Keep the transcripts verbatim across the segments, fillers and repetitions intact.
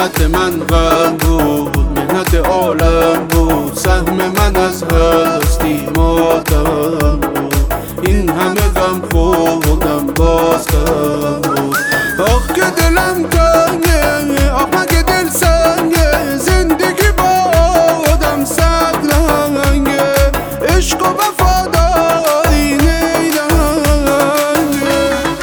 مهنت من غم بود، مهنت عالم بود، سهم من از هستی ماتم بود. این همه غم خودم باز کم بود. آخ که دلم تنگه، آخ مگه دل سنگه، زندگی با آدم سگ رنگه، عشق و وفاداری نیرنگه.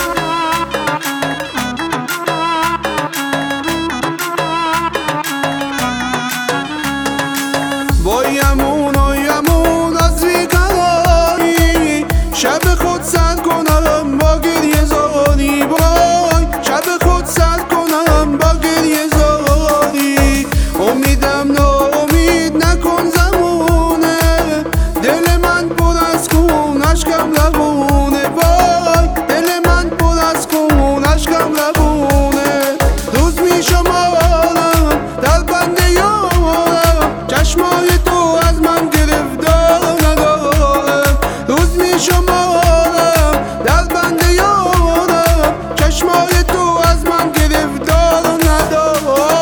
با یمون و یمون از بیقراری، شب خود سر کنم با گریه زاری، بای شب خود سر کنم با گریه زاری. امیدم ناامید نکن زمونه، دل من پر از خون اشکم لبونه، وای دل من پر از خون اشکم لبونه. روز می شمارم در بند یارم، چشمای تو از من گرفتار ندارم. روز می شمارم در بند یارم، چشمای تو از من گرفتار ندارم.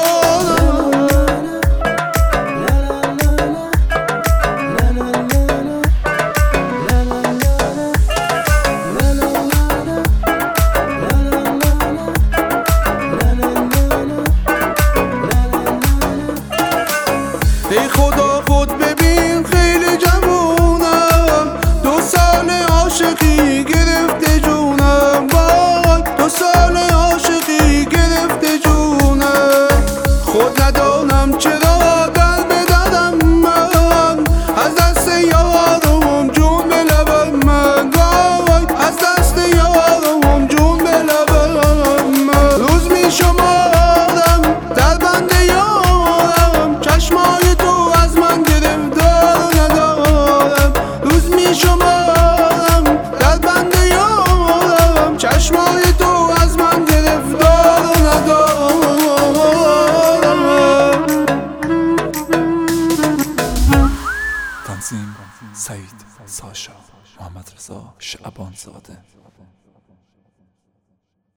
ای خدا خود ببین خیلی جوونم، دو سال عاشقی گرفته جونم، وای دو سال عاشقی گرفته جونم. خود ندانم چرا دل بدادم من، از دست یارم جون به لبم من، وای از دست یارم جون به لبم من. روز می شمارم در بند یارم، چشمای تو از من گرفتار ندارم. روز می شمارم در بند یارم، چشمای تو از من گرفتار ندارم. تنظیم سعید ساشا، محمد رضا شعبان زاده.